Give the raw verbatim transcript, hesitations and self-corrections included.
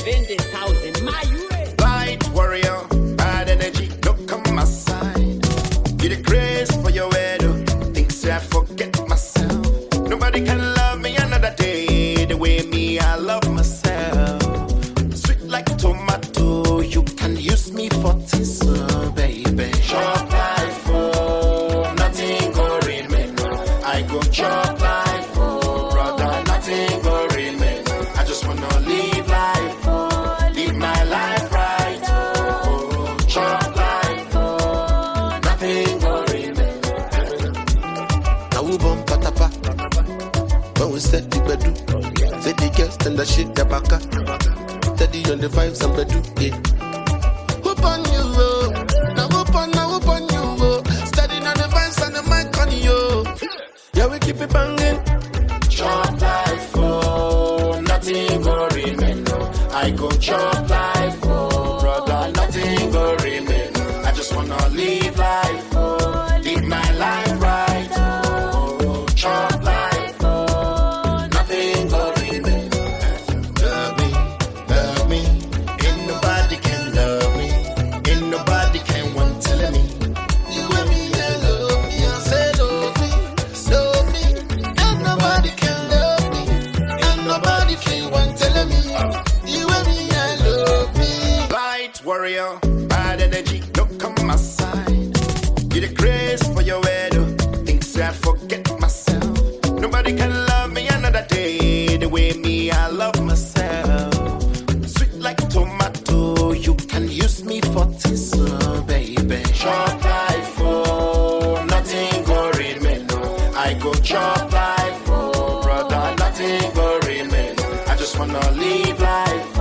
seventy thousand. My way. Light warrior, bad energy, look on my side. Be the grace for your head. Think say I forget myself. Nobody can love me another day the way me I love myself. Sweet like tomato, you can use me for tissue, baby. Chop life, oh, nothing go remain. I go chop life, oh, brother, nothing go remain. I just wanna live life, oh, live my life right, oh, chop life, oh, nothing go remain. Now we bump patapa. When we set the bedu, say the girls stand the shit the baka. Steady on the vibes and bedu, yeah. Whoop on you, oh. Now whoop on, now whoop on you, oh. Steady on the vibes and the mic on you. Yeah, we keep it banging. Chop life, oh, nothing go remain. No. I go chop life, oh, brother, nothing go remain. I just wanna live life, oh, live my life right, oh, chop life, oh, nothing go remain. Love me, love me, ain't nobody can love me, ain't nobody can want telling me. You and me, I love me, I say love me, love me. Ain't nobody can love me, ain't nobody can want telling me. You and me, I love me. Light warrior, bad energy, look on my side. Be the grace for your head. Think say I forget myself. Nobody can love me another day the way me I love myself. Sweet like tomato, you can use me for tissue, baby. Chop life, oh, nothing go remain. No. I go chop life, oh, brother, nothing go remain. I just wanna live life.